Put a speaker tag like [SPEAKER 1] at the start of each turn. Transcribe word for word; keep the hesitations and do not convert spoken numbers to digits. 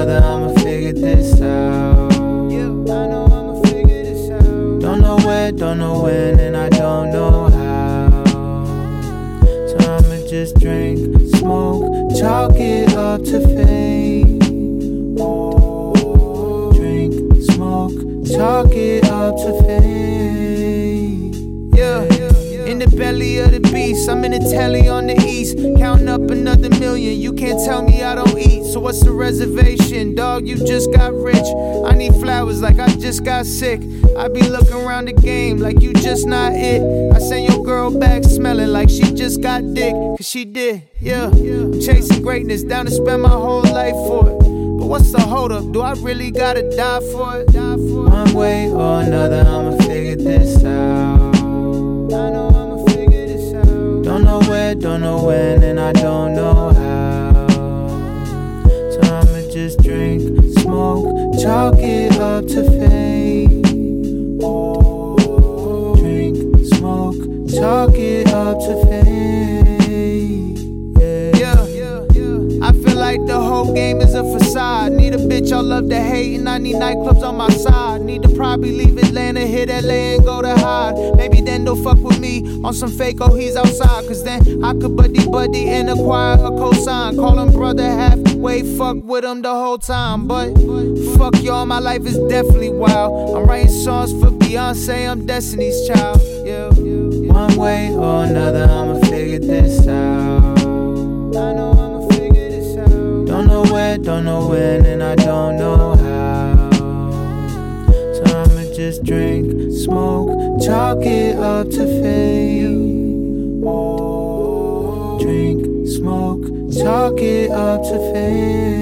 [SPEAKER 1] another, I'ma figure this out.
[SPEAKER 2] Yeah, I know I'ma figure this out.
[SPEAKER 1] Don't know where, don't know when, and I don't know how. So I'ma just drink, smoke, chalk it up to fame. Drink, smoke, chalk it up to fame.
[SPEAKER 2] Yeah, in the belly of the beast, I'm in the telly on the east, counting up another million. You can't tell me I don't eat, so what's the reservation? Dog, you just got rich. I need flowers like I just got sick. I be looking around the game like you just not it. I send your girl back smelling like she just got dick, cause she did, yeah. I'm chasing greatness, down to spend my whole life for it. But what's the hold up? Do I really gotta die for it? Die for it?
[SPEAKER 1] One way or another, I'ma figure this out.
[SPEAKER 2] I know I'ma figure this out.
[SPEAKER 1] Don't know where, don't know when, and I don't know how. So I'ma just drink, smoke, chalk it up to fame. Drink, smoke, chalk it up to fame.
[SPEAKER 2] Yeah, I feel like the whole game is a facade. Need a bitch I love to hate, and I need nightclubs on my side. Need to probably leave Atlanta, hit L A and go to hide. Maybe then they'll fuck with me on some fake, oh he's outside. Cause then I could buddy buddy and acquire a cosign. Call him brother halfway, fuck with him the whole time. But fuck y'all, my life is definitely wild. I'm writing songs for Beyonce, I'm Destiny's Child. Yeah,
[SPEAKER 1] one way or another, I'ma figure this out.
[SPEAKER 2] I know I'ma figure this out.
[SPEAKER 1] Don't know where, don't know when, and I don't know how. So I'ma just drink, smoke, chalk it up to fame. Drink, smoke, chalk it up to fame.